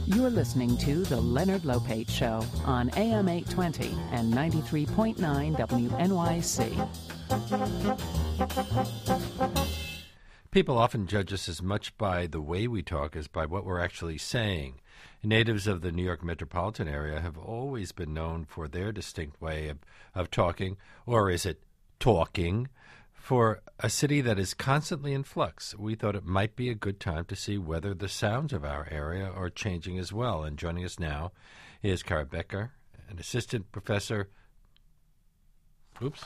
You're listening to The Leonard Lopate Show on AM 820 and 93.9 WNYC. People often judge us as much by the way we talk as by what we're actually saying. Natives of the New York metropolitan area have always been known for their distinct way of talking, or is it talking? For a city that is constantly in flux, we thought it might be a good time to see whether the sounds of our area are changing as well. And joining us now is Kara Becker, an assistant professor. Oops.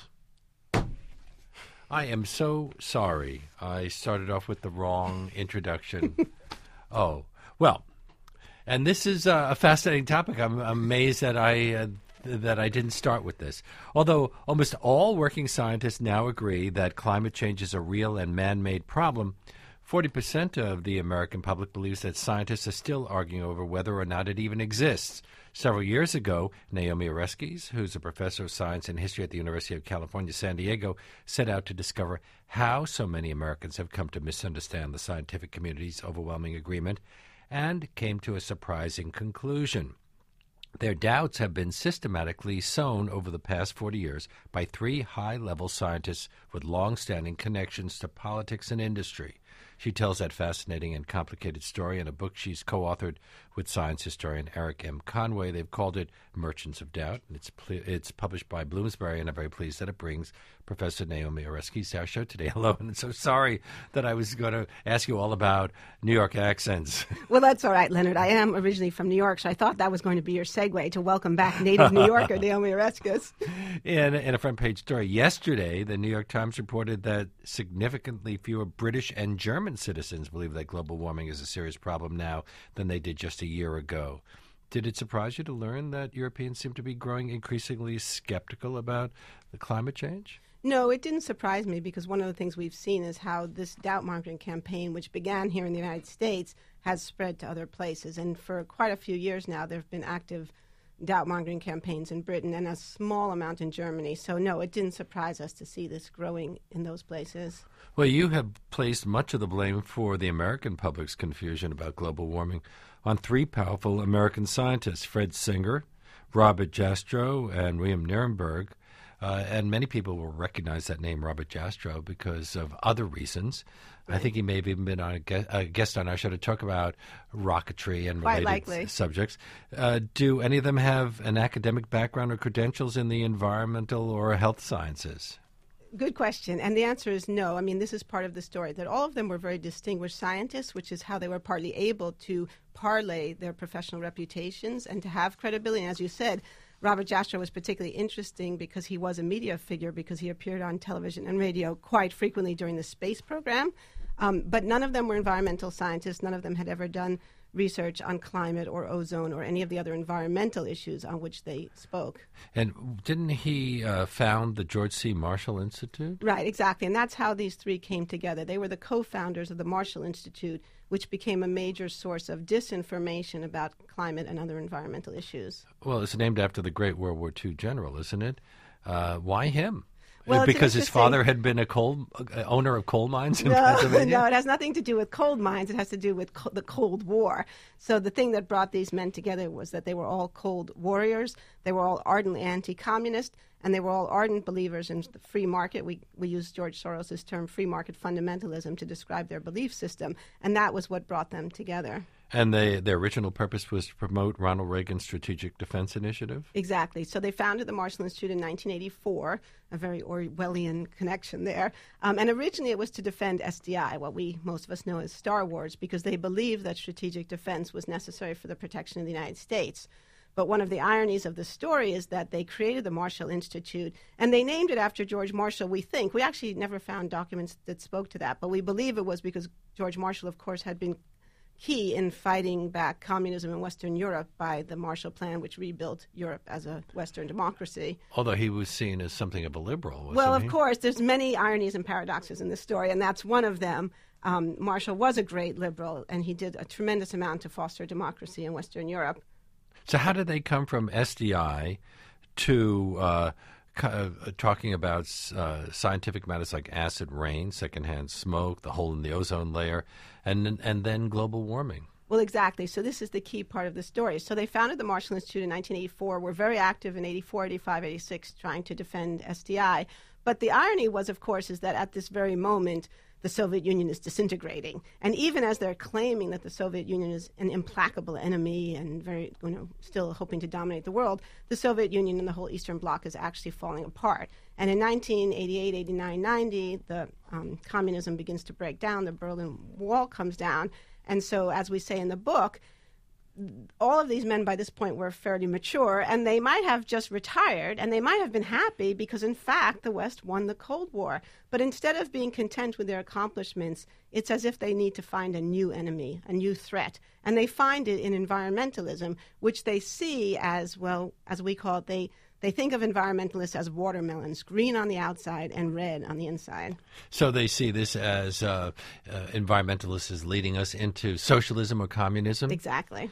I am so sorry. I started off with the wrong introduction. Oh, well, and this is a fascinating topic. I'm amazed that I didn't start with this. Although almost all working scientists now agree that climate change is a real and man-made problem, 40% of the American public believes that scientists are still arguing over whether or not it even exists. Several years ago, Naomi Oreskes, who's a professor of science and history at the University of California, San Diego, set out to discover how so many Americans have come to misunderstand the scientific community's overwhelming agreement and came to a surprising conclusion. Their doubts have been systematically sown over the past 40 years by three high-level scientists with long-standing connections to politics and industry. She tells that fascinating and complicated story in a book she's co-authored with science historian Eric M. Conway. They've called it Merchants of Doubt. It's published by Bloomsbury, and I'm very pleased that it brings Professor Naomi Oreskes to our show today. Hello, and I'm so sorry that I was going to ask you all about New York accents. Well, that's all right, Leonard. I am originally from New York, so I thought that was going to be your segue to welcome back native New Yorker Naomi Oreskes. In a front-page story yesterday, the New York Times reported that significantly fewer British and German citizens believe that global warming is a serious problem now than they did just a year ago. Did it surprise you to learn that Europeans seem to be growing increasingly skeptical about the climate change? No, it didn't surprise me because one of the things we've seen is how this doubt-mongering campaign, which began here in the United States, has spread to other places. And for quite a few years now, there have been active doubt-mongering campaigns in Britain and a small amount in Germany. So, no, it didn't surprise us to see this growing in those places. Well, you have placed much of the blame for the American public's confusion about global warming on three powerful American scientists, Fred Singer, Robert Jastrow, and William Nirenberg. And many people will recognize that name, Robert Jastrow, because of other reasons. Right. I think he may have even been on a guest on our show to talk about rocketry and related subjects. Do any of them have an academic background or credentials in the environmental or health sciences? Good question. And the answer is no. I mean, this is part of the story, that all of them were very distinguished scientists, which is how they were partly able to parlay their professional reputations and to have credibility. And as you said, Robert Jastrow was particularly interesting because he was a media figure, because he appeared on television and radio quite frequently during the space program. But none of them were environmental scientists. None of them had ever done research on climate or ozone or any of the other environmental issues on which they spoke. And didn't he found the George C. Marshall Institute? Right, exactly. And that's how these three came together. They were the co-founders of the Marshall Institute, which became a major source of disinformation about climate and other environmental issues. Well, it's named after the great World War II general, isn't it? Why him? Well, because his father had been a owner of coal mines in Pennsylvania? No, it has nothing to do with coal mines. It has to do with the Cold War. So the thing that brought these men together was that they were all cold warriors. They were all ardently anti-communist, and they were all ardent believers in the free market. We use George Soros' term free market fundamentalism to describe their belief system, and that was what brought them together. And their original purpose was to promote Ronald Reagan's Strategic Defense Initiative? Exactly. So they founded the Marshall Institute in 1984, a very Orwellian connection there. And originally it was to defend SDI, what most of us know as Star Wars, because they believed that strategic defense was necessary for the protection of the United States. But one of the ironies of the story is that they created the Marshall Institute, and they named it after George Marshall, we think. We actually never found documents that spoke to that, but we believe it was because George Marshall, of course, had been key in fighting back communism in Western Europe by the Marshall Plan, which rebuilt Europe as a Western democracy. Although he was seen as something of a liberal, wasn't Well, he? of course, there's many ironies and paradoxes in this story, and that's one of them. Marshall was a great liberal, and he did a tremendous amount to foster democracy in Western Europe. So how did they come from SDI to talking about scientific matters like acid rain, secondhand smoke, the hole in the ozone layer, and then global warming? Well, exactly. So this is the key part of the story. So they founded the Marshall Institute in 1984, were very active in 84, 85, 86, trying to defend SDI. But the irony was, of course, is that at this very moment, the Soviet Union is disintegrating. And even as they're claiming that the Soviet Union is an implacable enemy and very, still hoping to dominate the world, the Soviet Union and the whole Eastern Bloc is actually falling apart. And in 1988, 89, 90, the communism begins to break down. The Berlin Wall comes down. And so, as we say in the book, all of these men by this point were fairly mature, and they might have just retired, and they might have been happy because, in fact, the West won the Cold War. But instead of being content with their accomplishments, it's as if they need to find a new enemy, a new threat. And they find it in environmentalism, which they see as, well, as we call it, they think of environmentalists as watermelons, green on the outside and red on the inside. So they see this as environmentalists as leading us into socialism or communism? Exactly.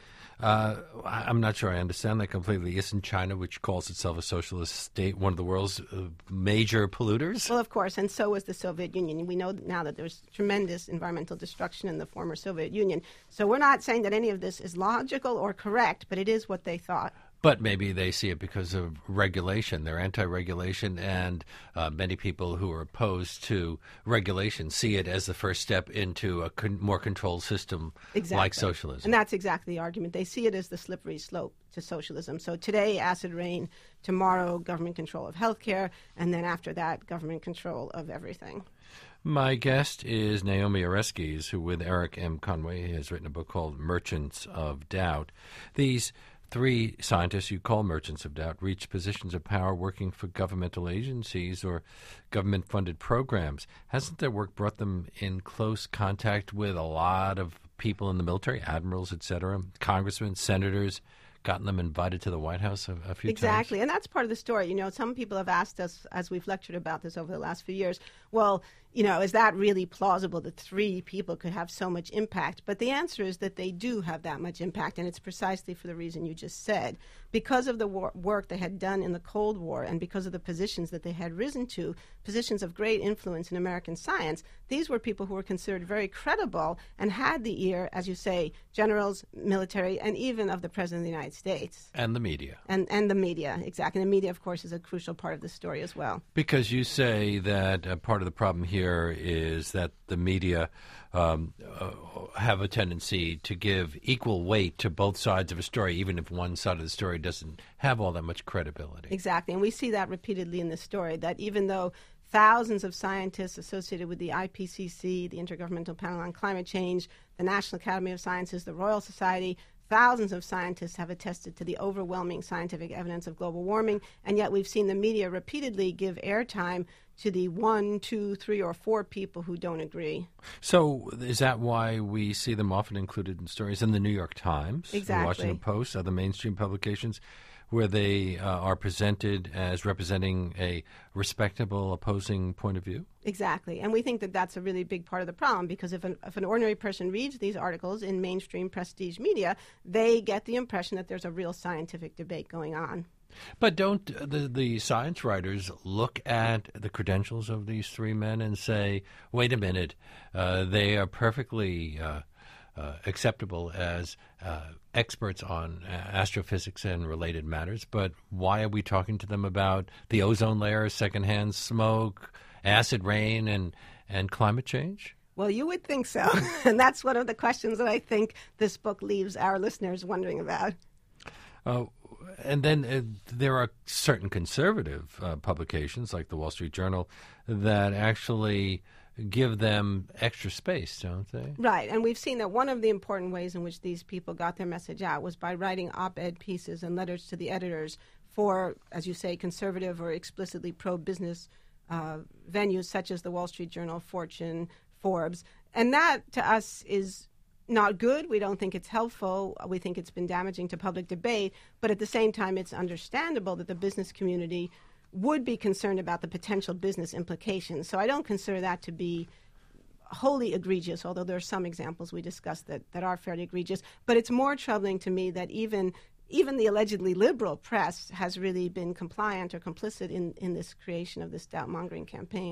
I'm not sure I understand that completely. Isn't China, which calls itself a socialist state, one of the world's major polluters? Well, of course, and so was the Soviet Union. We know now that there's tremendous environmental destruction in the former Soviet Union. So we're not saying that any of this is logical or correct, but it is what they thought. But maybe they see it because of regulation. They're anti-regulation, and many people who are opposed to regulation see it as the first step into a more controlled system like socialism. And that's exactly the argument. They see it as the slippery slope to socialism. So today, acid rain, tomorrow, government control of healthcare, and then after that, government control of everything. My guest is Naomi Oreskes, who with Eric M. Conway has written a book called Merchants of Doubt. These three scientists you call merchants of doubt reached positions of power working for governmental agencies or government-funded programs. Hasn't their work brought them in close contact with a lot of people in the military, admirals, et cetera, congressmen, senators, gotten them invited to the White House a few times? Exactly, and that's part of the story. Some people have asked us, as we've lectured about this over the last few years, well, is that really plausible that three people could have so much impact? But the answer is that they do have that much impact, and it's precisely for the reason you just said. Because of the work they had done in the Cold War and because of the positions that they had risen to, positions of great influence in American science, these were people who were considered very credible and had the ear, as you say, generals, military, and even of the President of the United States. And the media. And the media, exactly. And the media, of course, is a crucial part of the story as well. Because you say that part of the problem here is that the media have a tendency to give equal weight to both sides of a story, even if one side of the story doesn't have all that much credibility. Exactly. And we see that repeatedly in this story, that even though thousands of scientists associated with the IPCC, the Intergovernmental Panel on Climate Change, the National Academy of Sciences, the Royal Society, thousands of scientists have attested to the overwhelming scientific evidence of global warming, and yet we've seen the media repeatedly give airtime to the 1, 2, 3, or 4 people who don't agree. So is that why we see them often included in stories in the New York Times, exactly, the Washington Post, other mainstream publications, where they are presented as representing a respectable opposing point of view? Exactly. And we think that that's a really big part of the problem, because if an ordinary person reads these articles in mainstream prestige media, they get the impression that there's a real scientific debate going on. But don't the science writers look at the credentials of these three men and say, wait a minute, they are perfectly acceptable as experts on astrophysics and related matters, but why are we talking to them about the ozone layer, secondhand smoke, acid rain, and climate change? Well, you would think so. And that's one of the questions that I think this book leaves our listeners wondering about. And then there are certain conservative publications, like the Wall Street Journal, that actually give them extra space, don't they? Right, and we've seen that one of the important ways in which these people got their message out was by writing op-ed pieces and letters to the editors for, as you say, conservative or explicitly pro-business venues such as the Wall Street Journal, Fortune, Forbes. And that, to us, is not good. We don't think it's helpful. We think it's been damaging to public debate. But at the same time, it's understandable that the business community would be concerned about the potential business implications. So I don't consider that to be wholly egregious, although there are some examples we discussed that are fairly egregious. But it's more troubling to me that even the allegedly liberal press has really been compliant or complicit in this creation of this doubt-mongering campaign.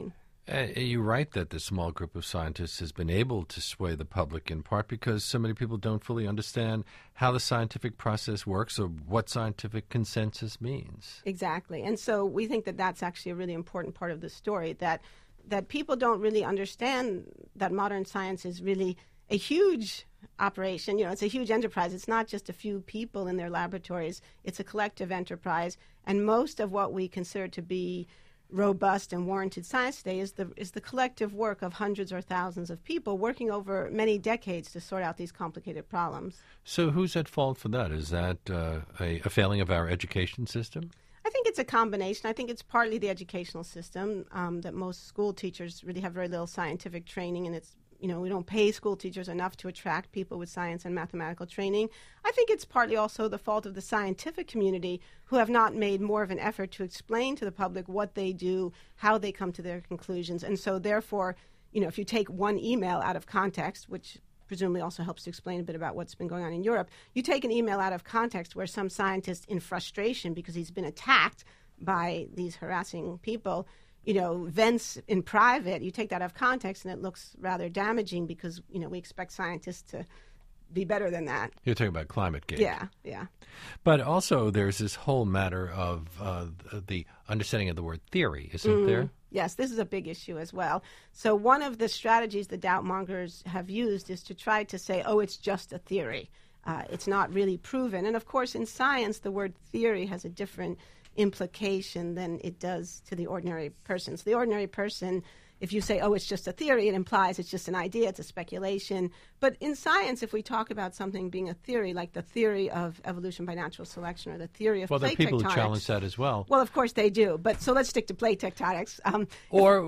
You write that the small group of scientists has been able to sway the public in part because so many people don't fully understand how the scientific process works or what scientific consensus means. Exactly. And so we think that that's actually a really important part of the story, that people don't really understand that modern science is really a huge operation. You know, it's a huge enterprise. It's not just a few people in their laboratories. It's a collective enterprise. And most of what we consider to be robust and warranted science today is the collective work of hundreds or thousands of people working over many decades to sort out these complicated problems. So who's at fault for that? Is that a failing of our education system? I think it's a combination. I think it's partly the educational system, that most school teachers really have very little scientific training, and it's, you know, we don't pay school teachers enough to attract people with science and mathematical training. I think it's partly also the fault of the scientific community, who have not made more of an effort to explain to the public what they do, how they come to their conclusions. And so therefore, you know, if you take one email out of context, which presumably also helps to explain a bit about what's been going on in Europe, you take an email out of context where some scientist, in frustration because he's been attacked by these harassing people, you know, vents in private, you take that out of context and it looks rather damaging because, you know, we expect scientists to be better than that. You're talking about ClimateGate. Yeah. But also there's this whole matter of the understanding of the word theory, isn't there? Yes, this is a big issue as well. So one of the strategies the doubtmongers have used is to try to say, oh, it's just a theory. It's not really proven. And of course, in science, the word theory has a different implication than it does to the ordinary person. So the ordinary person, if you say, oh, it's just a theory, it implies it's just an idea, it's a speculation. But in science, if we talk about something being a theory, like the theory of evolution by natural selection or the theory of plate tectonics. Well, there are people who challenge that as well. Well, of course they do. But so let's stick to plate tectonics. Or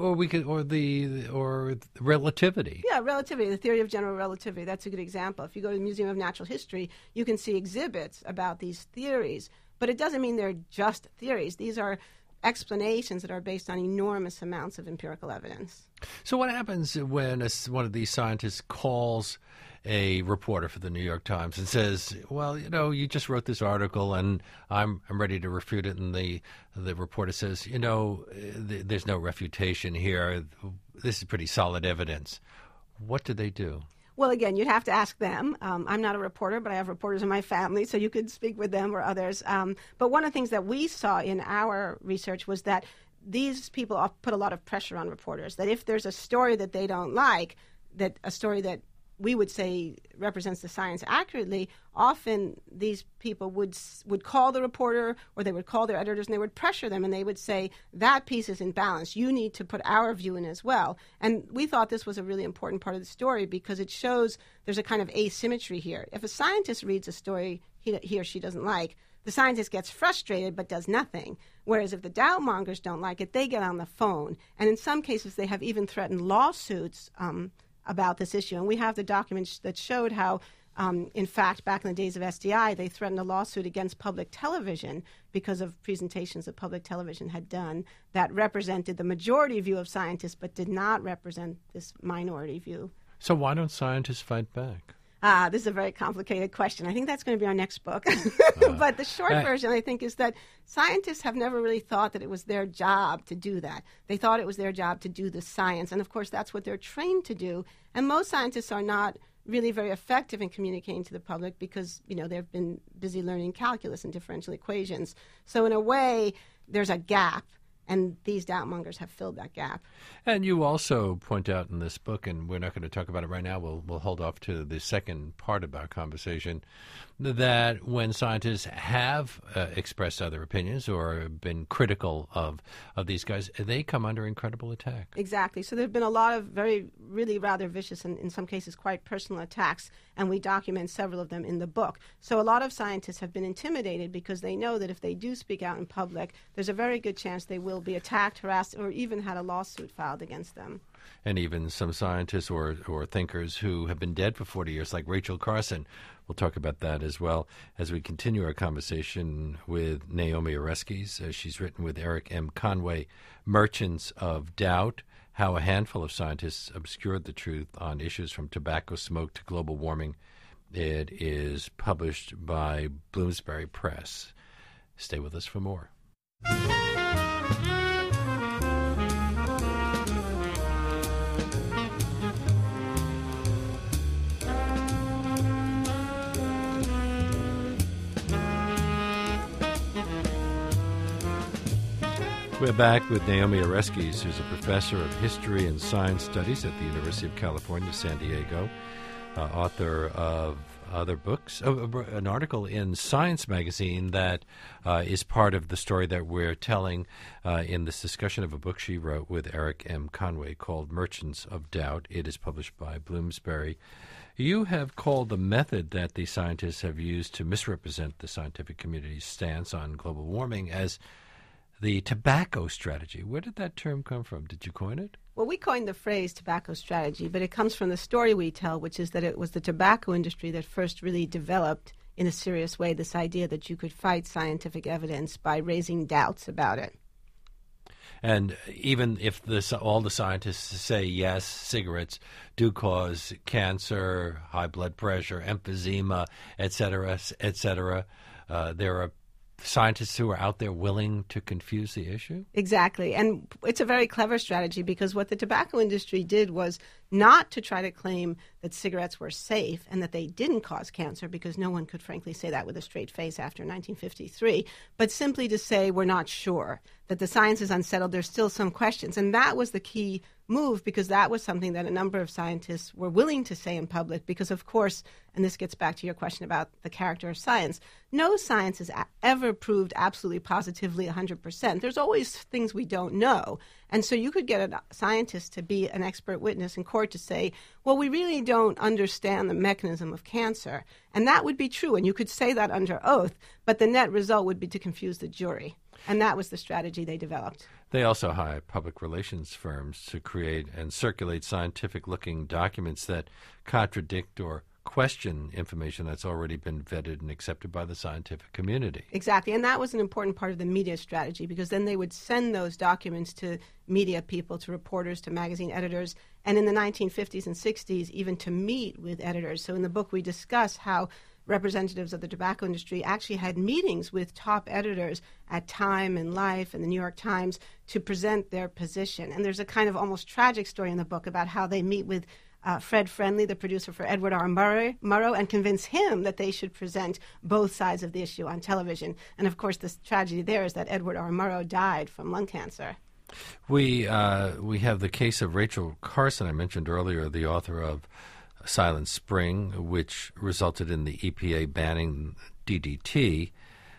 relativity. Yeah, relativity, the theory of general relativity. That's a good example. If you go to the Museum of Natural History, you can see exhibits about these theories. But it doesn't mean they're just theories. These are explanations that are based on enormous amounts of empirical evidence. So what happens when one of these scientists calls a reporter for the New York Times and says, well, you know, you just wrote this article and I'm ready to refute it, and the reporter says, you know, there's no refutation here. This is pretty solid evidence. What do they do? Well, again, you'd have to ask them. I'm not a reporter, but I have reporters in my family, so you could speak with them or others. But one of the things that we saw in our research was that these people put a lot of pressure on reporters, that if there's a story that they don't like, that a story that we would say represents the science accurately, often these people would call the reporter, or they would call their editors and they would pressure them and they would say, that piece isn't balanced. You need to put our view in as well. And we thought this was a really important part of the story because it shows there's a kind of asymmetry here. If a scientist reads a story he or she doesn't like, the scientist gets frustrated but does nothing. Whereas if the doubtmongers don't like it, they get on the phone. And in some cases, they have even threatened lawsuits about this issue. And we have the documents that showed how, in fact, back in the days of SDI, they threatened a lawsuit against public television because of presentations that public television had done that represented the majority view of scientists but did not represent this minority view. So why don't scientists fight back? This is a very complicated question. I think that's going to be our next book. But the short version, I think, is that scientists have never really thought that it was their job to do that. They thought it was their job to do the science. And, of course, that's what they're trained to do. And most scientists are not really very effective in communicating to the public because, you know, they've been busy learning calculus and differential equations. So, in a way, there's a gap. And these doubtmongers have filled that gap. And you also point out in this book, and we're not going to talk about it right now, we'll hold off to the second part of our conversation, that when scientists have expressed other opinions or been critical of these guys, they come under incredible attack. Exactly. So there have been a lot of really rather vicious and in some cases quite personal attacks, and we document several of them in the book. So a lot of scientists have been intimidated because they know that if they do speak out in public, there's a very good chance they will be attacked, harassed, or even had a lawsuit filed against them. And even some scientists or thinkers who have been dead for 40 years, like Rachel Carson. We'll talk about that as well as we continue our conversation with Naomi Oreskes. She's written with Eric M. Conway, Merchants of Doubt, How a Handful of Scientists Obscured the Truth on Issues from Tobacco Smoke to Global Warming. It is published by Bloomsbury Press. Stay with us for more. We're back with Naomi Oreskes, who's a professor of history and science studies at the University of California, San Diego, author of other books, an article in Science magazine that is part of the story that we're telling in this discussion of a book she wrote with Eric M. Conway called Merchants of Doubt. It is published by Bloomsbury. You have called the method that the scientists have used to misrepresent the scientific community's stance on global warming as the tobacco strategy. Where did that term come from? Did you coin it? Well, we coined the phrase tobacco strategy, but it comes from the story we tell, which is that it was the tobacco industry that first really developed in a serious way this idea that you could fight scientific evidence by raising doubts about it. And even if all the scientists say, yes, cigarettes do cause cancer, high blood pressure, emphysema, et cetera, there are scientists who are out there willing to confuse the issue? Exactly. And it's a very clever strategy because what the tobacco industry did was not to try to claim that cigarettes were safe and that they didn't cause cancer, because no one could frankly say that with a straight face after 1953, but simply to say we're not sure, that the science is unsettled, there's still some questions. And that was the key move, because that was something that a number of scientists were willing to say in public because, of course, and this gets back to your question about the character of science, no science has ever proved absolutely positively 100%. There's always things we don't know. And so you could get a scientist to be an expert witness in court to say, well, we really don't understand the mechanism of cancer. And that would be true, and you could say that under oath, but the net result would be to confuse the jury. And that was the strategy they developed. They also hire public relations firms to create and circulate scientific-looking documents that contradict or question information that's already been vetted and accepted by the scientific community. Exactly, and that was an important part of the media strategy, because then they would send those documents to media people, to reporters, to magazine editors, and in the 1950s and 60s, even to meet with editors. So in the book, we discuss how representatives of the tobacco industry actually had meetings with top editors at Time and Life and the New York Times to present their position. And there's a kind of almost tragic story in the book about how they meet with Fred Friendly, the producer for Edward R. Murrow, and convince him that they should present both sides of the issue on television. And, of course, the tragedy there is that Edward R. Murrow died from lung cancer. We have the case of Rachel Carson, I mentioned earlier, the author of Silent Spring, which resulted in the EPA banning DDT.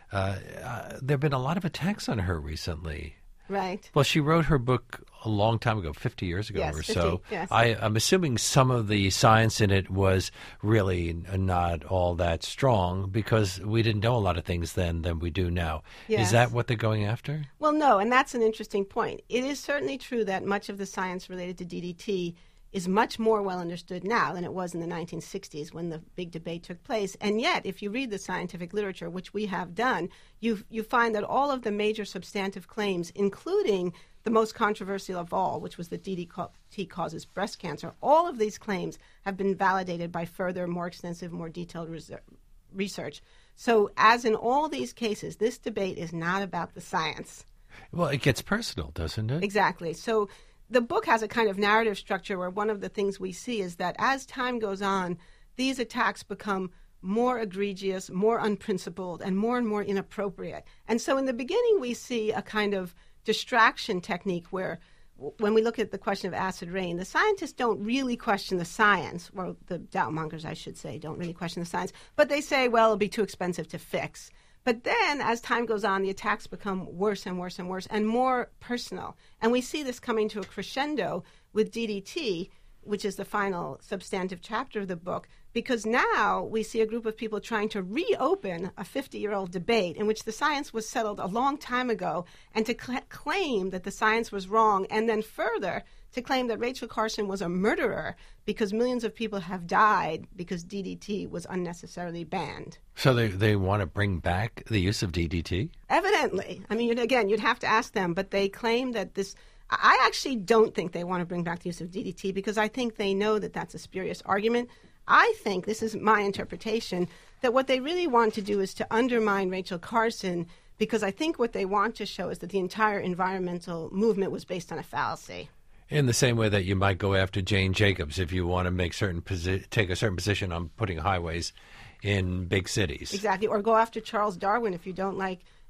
There have been a lot of attacks on her recently. Right. Well, she wrote her book a long time ago, 50 years ago yes, or 50, so. Yes. I'm assuming some of the science in it was really not all that strong because we didn't know a lot of things then than we do now. Yes. Is that what they're going after? Well, no, and that's an interesting point. It is certainly true that much of the science related to DDT is much more well understood now than it was in the 1960s when the big debate took place. And yet, if you read the scientific literature, which we have done, you find that all of the major substantive claims, including the most controversial of all, which was that DDT causes breast cancer, all of these claims have been validated by further, more extensive, more detailed research. So as in all these cases, this debate is not about the science. Well, it gets personal, doesn't it? Exactly. So the book has a kind of narrative structure where one of the things we see is that as time goes on, these attacks become more egregious, more unprincipled, and more inappropriate. And so in the beginning, we see a kind of distraction technique where when we look at the question of acid rain, the scientists don't really question the science, or the doubtmongers, I should say, don't really question the science, but they say, well, it'll be too expensive to fix. But then, as time goes on, the attacks become worse and worse and worse and more personal. And we see this coming to a crescendo with DDT, which is the final substantive chapter of the book, because now we see a group of people trying to reopen a 50-year-old debate in which the science was settled a long time ago, and to claim that the science was wrong, and then further to claim that Rachel Carson was a murderer because millions of people have died because DDT was unnecessarily banned. So they want to bring back the use of DDT? Evidently. I mean, you'd have to ask them, but they claim that this... I actually don't think they want to bring back the use of DDT because I think they know that that's a spurious argument. I think, this is my interpretation, that what they really want to do is to undermine Rachel Carson, because I think what they want to show is that the entire environmental movement was based on a fallacy. In the same way that you might go after Jane Jacobs if you want to make take a certain position on putting highways in big cities. Exactly. Or go after Charles Darwin if you don't like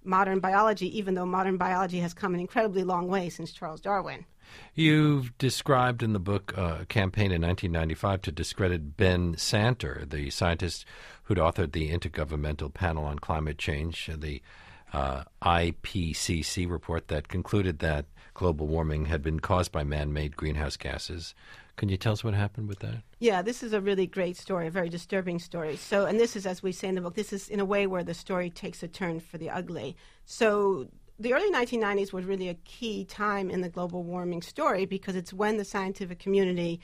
modern biology, even though modern biology has come an incredibly long way since Charles Darwin. You've described in the book a campaign in 1995 to discredit Ben Santer, the scientist who'd authored the Intergovernmental Panel on Climate Change, the IPCC report that concluded that global warming had been caused by man-made greenhouse gases. Can you tell us what happened with that? Yeah, this is a really great story, a very disturbing story. So, and this is, as we say in the book, this is in a way where the story takes a turn for the ugly. So the early 1990s was really a key time in the global warming story because it's when the scientific community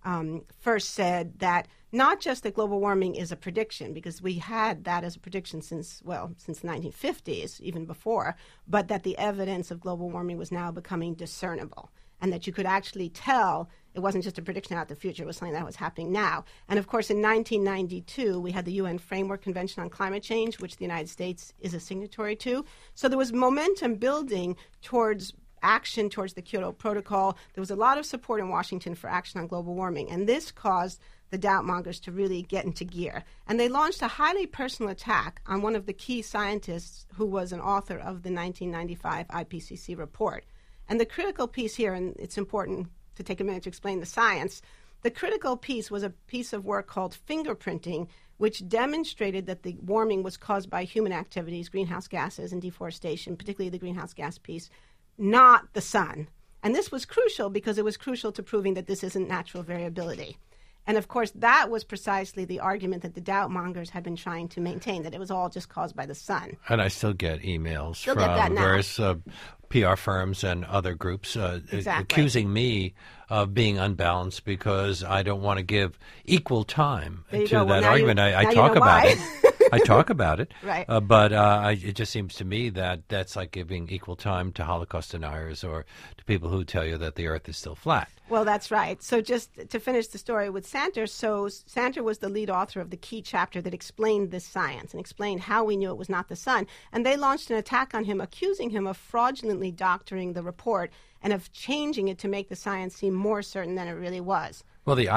first said that not just that global warming is a prediction, because we had that as a prediction since the 1950s, even before, but that the evidence of global warming was now becoming discernible, and that you could actually tell it wasn't just a prediction about the future, it was something that was happening now. And of course, in 1992, we had the UN Framework Convention on Climate Change, which the United States is a signatory to. So there was momentum building towards action towards the Kyoto Protocol. There was a lot of support in Washington for action on global warming, and this caused the doubtmongers to really get into gear. And they launched a highly personal attack on one of the key scientists who was an author of the 1995 IPCC report. And the critical piece here, and it's important to take a minute to explain the science, the critical piece was a piece of work called fingerprinting, which demonstrated that the warming was caused by human activities, greenhouse gases and deforestation, particularly the greenhouse gas piece, not the sun. And this was crucial because it was crucial to proving that this isn't natural variability. And of course, that was precisely the argument that the doubtmongers had been trying to maintain, that it was all just caused by the sun. And I still get emails from various PR firms and other groups accusing me of being unbalanced because I don't want to give equal time to that argument. I talk about it. I talk about it, right. But it just seems to me that that's like giving equal time to Holocaust deniers or to people who tell you that the Earth is still flat. Well, that's right. So just to finish the story with Santer, so Santer was the lead author of the key chapter that explained this science and explained how we knew it was not the sun. And they launched an attack on him, accusing him of fraudulently doctoring the report and of changing it to make the science seem more certain than it really was. Well, the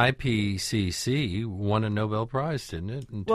IPCC won a Nobel Prize, didn't it, in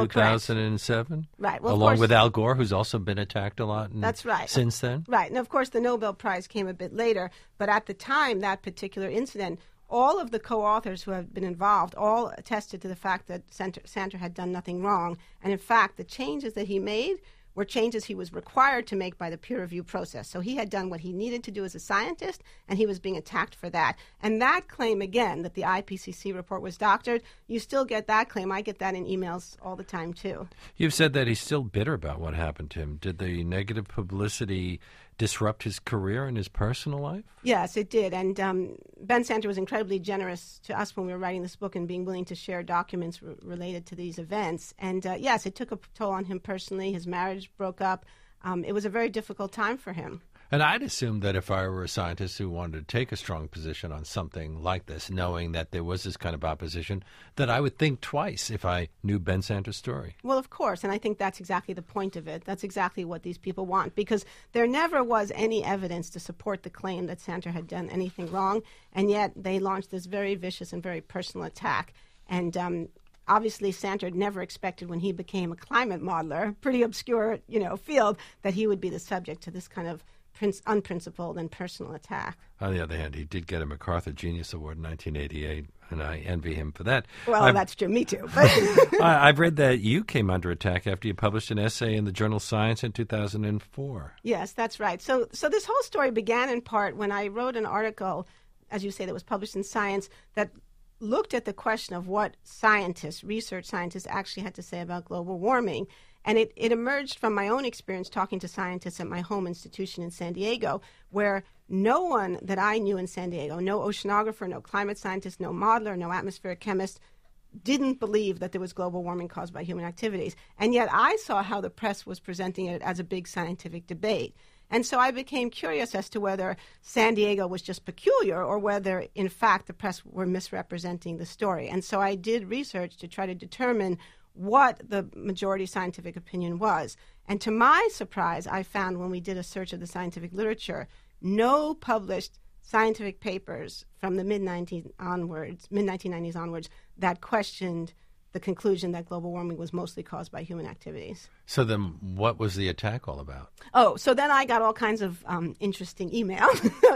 2007? Right. Well, along with Al Gore, who's also been attacked a lot that's right. since then. Right. And, of course, the Nobel Prize came a bit later. But at the time, that particular incident, all of the co-authors who have been involved all attested to the fact that Santer had done nothing wrong. And, in fact, the changes that he made were changes he was required to make by the peer review process. So he had done what he needed to do as a scientist, and he was being attacked for that. And that claim, again, that the IPCC report was doctored, you still get that claim. I get that in emails all the time, too. You've said that he's still bitter about what happened to him. Did the negative publicity disrupt his career and his personal life? Yes, it did. And Ben Santer was incredibly generous to us when we were writing this book and being willing to share documents related to these events. And yes, it took a toll on him personally. His marriage broke up. It was a very difficult time for him. And I'd assume that if I were a scientist who wanted to take a strong position on something like this, knowing that there was this kind of opposition, that I would think twice if I knew Ben Santer's story. Well, of course, and I think that's exactly the point of it. That's exactly what these people want, because there never was any evidence to support the claim that Santer had done anything wrong, and yet they launched this very vicious and very personal attack. And obviously, Santer never expected when he became a climate modeler, pretty obscure, field, that he would be the subject to this kind of unprincipled and personal attack. On the other hand, he did get a MacArthur Genius Award in 1988, and I envy him for that. Well, that's true. Me too. I've read that you came under attack after you published an essay in the journal Science in 2004. Yes, that's right. So this whole story began in part when I wrote an article, as you say, that was published in Science that looked at the question of what research scientists actually had to say about global warming. And it emerged from my own experience talking to scientists at my home institution in San Diego, where no one that I knew in San Diego, no oceanographer, no climate scientist, no modeler, no atmospheric chemist, didn't believe that there was global warming caused by human activities. And yet I saw how the press was presenting it as a big scientific debate. And so I became curious as to whether San Diego was just peculiar or whether, in fact, the press were misrepresenting the story. And so I did research to try to determine what the majority scientific opinion was. And to my surprise, I found when we did a search of the scientific literature, no published scientific papers from the mid-1990s onwards that questioned the conclusion that global warming was mostly caused by human activities. So then what was the attack all about? Oh, so then I got all kinds of interesting email.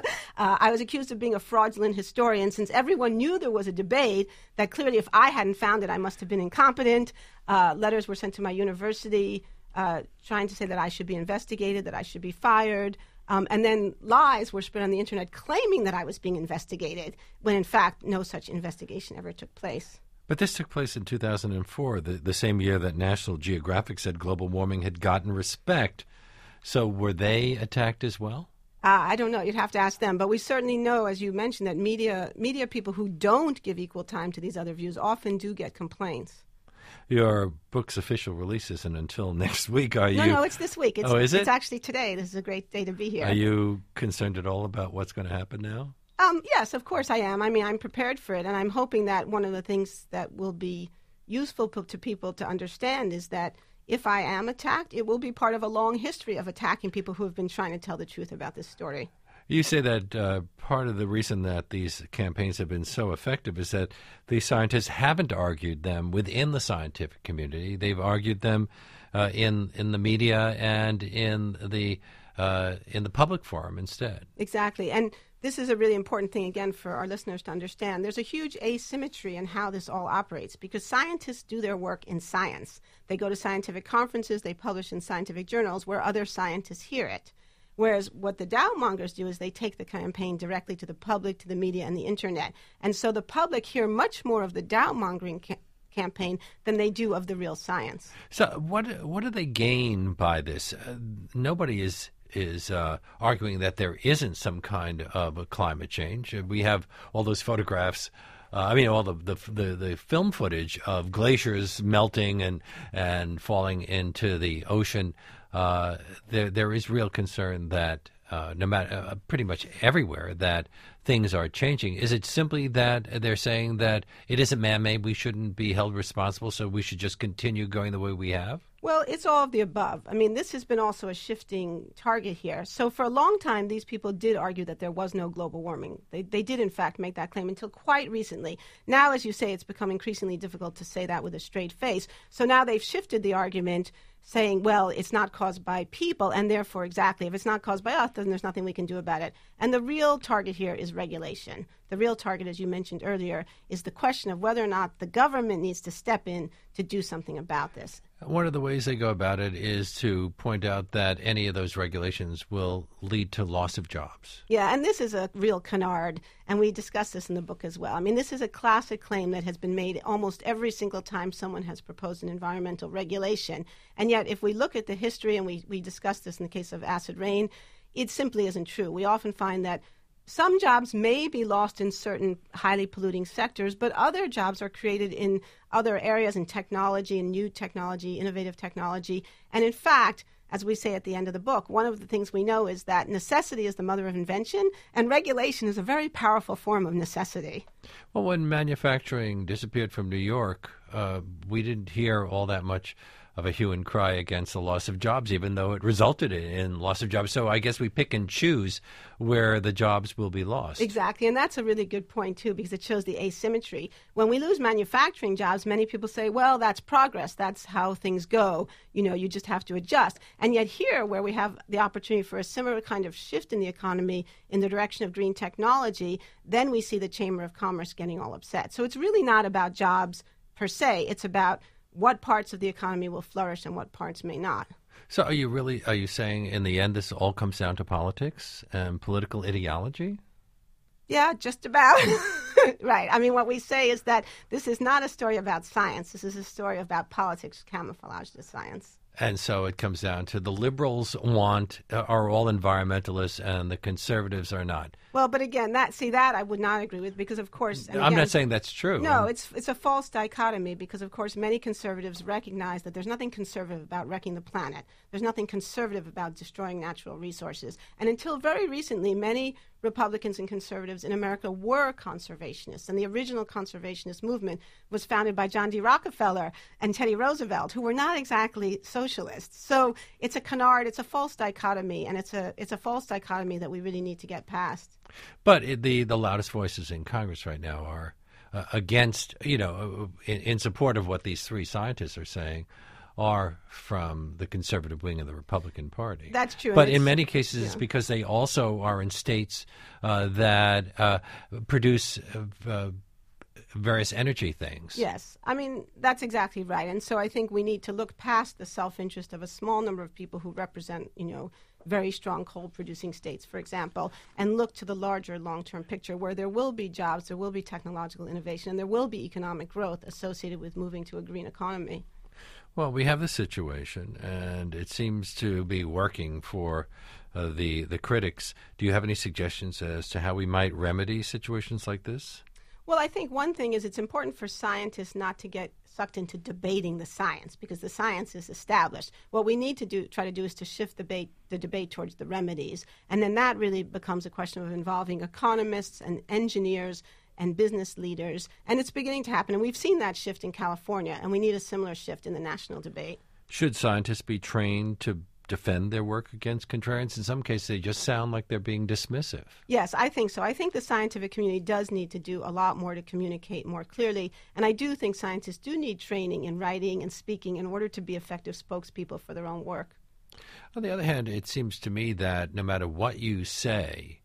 I was accused of being a fraudulent historian since everyone knew there was a debate that clearly if I hadn't found it, I must have been incompetent. Letters were sent to my university trying to say that I should be investigated, that I should be fired. And then lies were spread on the internet claiming that I was being investigated, when in fact no such investigation ever took place. But this took place in 2004, the same year that National Geographic said global warming had gotten respect. So were they attacked as well? I don't know. You'd have to ask them. But we certainly know, as you mentioned, that media people who don't give equal time to these other views often do get complaints. Your book's official release isn't until next week, are you? No, it's this week. Is it? It's actually today. This is a great day to be here. Are you concerned at all about what's going to happen now? Yes, of course I am. I mean, I'm prepared for it, and I'm hoping that one of the things that will be useful to people to understand is that if I am attacked, it will be part of a long history of attacking people who have been trying to tell the truth about this story. You say that part of the reason that these campaigns have been so effective is that the scientists haven't argued them within the scientific community. They've argued them in the media and in the public forum instead. Exactly. And this is a really important thing, again, for our listeners to understand. There's a huge asymmetry in how this all operates because scientists do their work in science. They go to scientific conferences, they publish in scientific journals where other scientists hear it. Whereas what the doubtmongers do is they take the campaign directly to the public, to the media, and the internet. And so the public hear much more of the doubtmongering campaign than they do of the real science. So what do they gain by this? Nobody is arguing that there isn't some kind of a climate change. We have all those photographs. All the film footage of glaciers melting and falling into the ocean. There is real concern that no matter pretty much everywhere that things are changing. Is it simply that they're saying that it isn't man-made, we shouldn't be held responsible, so we should just continue going the way we have? Well, it's all of the above. I mean, this has been also a shifting target here. So for a long time, these people did argue that there was no global warming. They did, in fact, make that claim until quite recently. Now, as you say, it's become increasingly difficult to say that with a straight face. So now they've shifted the argument, saying, well, it's not caused by people, and therefore, exactly, if it's not caused by us, then there's nothing we can do about it. And the real target here is regulation. The real target, as you mentioned earlier, is the question of whether or not the government needs to step in to do something about this. One of the ways they go about it is to point out that any of those regulations will lead to loss of jobs. Yeah, and this is a real canard, and we discuss this in the book as well. I mean, this is a classic claim that has been made almost every single time someone has proposed an environmental regulation. And yet, if we look at the history, and we discussed this in the case of acid rain, it simply isn't true. We often find that some jobs may be lost in certain highly polluting sectors, but other jobs are created in other areas in technology and new technology, innovative technology. And in fact, as we say at the end of the book, one of the things we know is that necessity is the mother of invention, and regulation is a very powerful form of necessity. Well, when manufacturing disappeared from New York, we didn't hear all that much of a hue and cry against the loss of jobs, even though it resulted in loss of jobs. So I guess we pick and choose where the jobs will be lost. Exactly, and that's a really good point, too, because it shows the asymmetry. When we lose manufacturing jobs, many people say, well, that's progress. That's how things go. You know, you just have to adjust. And yet here, where we have the opportunity for a similar kind of shift in the economy in the direction of green technology, then we see the Chamber of Commerce getting all upset. So it's really not about jobs per se. It's about what parts of the economy will flourish and what parts may not. So are you saying in the end this all comes down to politics and political ideology? Yeah, just about. Right. I mean, what we say is that this is not a story about science. This is a story about politics camouflaged as science. And so it comes down to the liberals are all environmentalists and the conservatives are not. Well, but again, that I would not agree with because, of course... And I'm again, not saying that's true. No, it's a false dichotomy because, of course, many conservatives recognize that there's nothing conservative about wrecking the planet. There's nothing conservative about destroying natural resources. And until very recently, many Republicans and conservatives in America were conservationists. And the original conservationist movement was founded by John D. Rockefeller and Teddy Roosevelt, who were not exactly socialists. So it's a canard, it's a false dichotomy, and it's a false dichotomy that we really need to get past. But the loudest voices in Congress right now against, in support of what these three scientists are saying, are from the conservative wing of the Republican Party. That's true. But in many cases, it's because they also are in states that produce various energy things. Yes. I mean, that's exactly right. And so I think we need to look past the self-interest of a small number of people who represent, very strong coal-producing states, for example, and look to the larger long-term picture where there will be jobs, there will be technological innovation, and there will be economic growth associated with moving to a green economy. Well, we have the situation, and it seems to be working for the critics. Do you have any suggestions as to how we might remedy situations like this? Well, I think one thing is it's important for scientists not to get sucked into debating the science because the science is established. What we need to try to do is to shift the debate towards the remedies. And then that really becomes a question of involving economists and engineers and business leaders. And it's beginning to happen. And we've seen that shift in California, and we need a similar shift in the national debate. Should scientists be trained to defend their work against contrarians? In some cases, they just sound like they're being dismissive. Yes, I think so. I think the scientific community does need to do a lot more to communicate more clearly. And I do think scientists do need training in writing and speaking in order to be effective spokespeople for their own work. On the other hand, it seems to me that no matter what you say,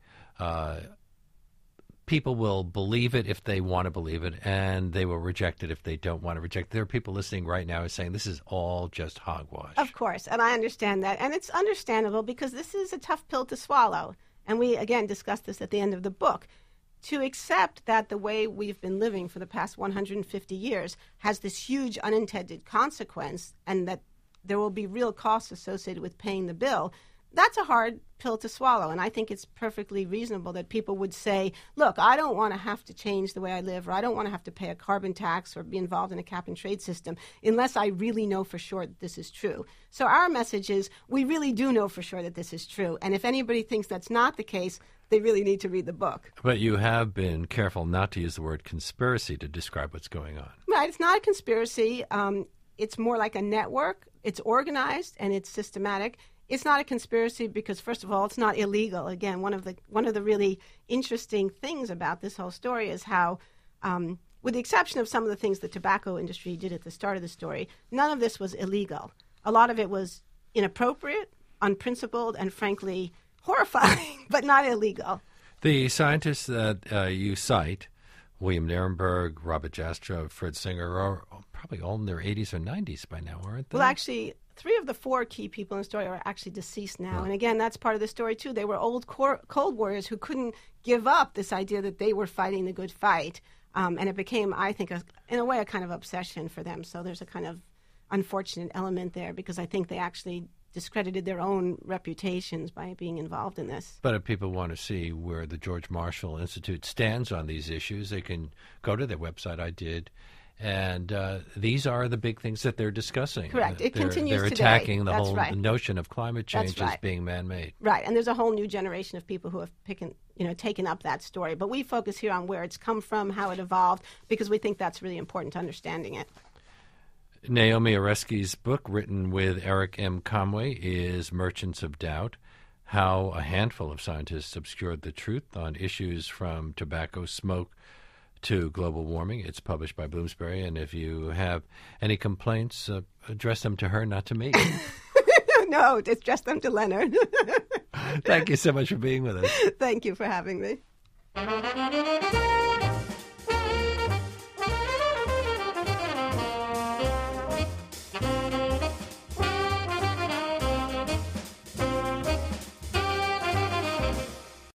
people will believe it if they want to believe it, and they will reject it if they don't want to reject it. There are people listening right now who are saying this is all just hogwash. Of course, and I understand that. And it's understandable because this is a tough pill to swallow. And we, again, discussed this at the end of the book. To accept that the way we've been living for the past 150 years has this huge unintended consequence and that there will be real costs associated with paying the bill, that's a hard pill to swallow. And I think it's perfectly reasonable that people would say, look, I don't want to have to change the way I live, or I don't want to have to pay a carbon tax or be involved in a cap and trade system unless I really know for sure that this is true. So our message is we really do know for sure that this is true. And if anybody thinks that's not the case, they really need to read the book. But you have been careful not to use the word conspiracy to describe what's going on. Right. It's not a conspiracy. It's more like a network. It's organized and it's systematic. It's not a conspiracy because, first of all, it's not illegal. Again, one of the really interesting things about this whole story is how, with the exception of some of the things the tobacco industry did at the start of the story, none of this was illegal. A lot of it was inappropriate, unprincipled, and frankly horrifying, but not illegal. The scientists that you cite, William Nirenberg, Robert Jastrow, Fred Singer, are probably all in their 80s or 90s by now, aren't they? Well, actually, 3 of the 4 key people in the story are actually deceased now. Right. And again, that's part of the story, too. They were old Cold Warriors who couldn't give up this idea that they were fighting the good fight. And it became, I think, in a way, a kind of obsession for them. So there's a kind of unfortunate element there because I think they actually discredited their own reputations by being involved in this. But if people want to see where the George Marshall Institute stands on these issues, they can go to their website. I did. And these are the big things that they're discussing. Correct. It continues They're today. attacking the That's whole right. notion of climate change That's right. as being man-made. Right, and there's a whole new generation of people who have taken up that story. But we focus here on where it's come from, how it evolved, because we think that's really important to understanding it. Naomi Oreskes' book, written with Eric M. Conway, is Merchants of Doubt: How a Handful of Scientists Obscured the Truth on Issues from Tobacco Smoke to Global Warming. It's published by Bloomsbury, and if you have any complaints, address them to her, not to me. No, address them to Leonard. Thank you so much for being with us. Thank you for having me.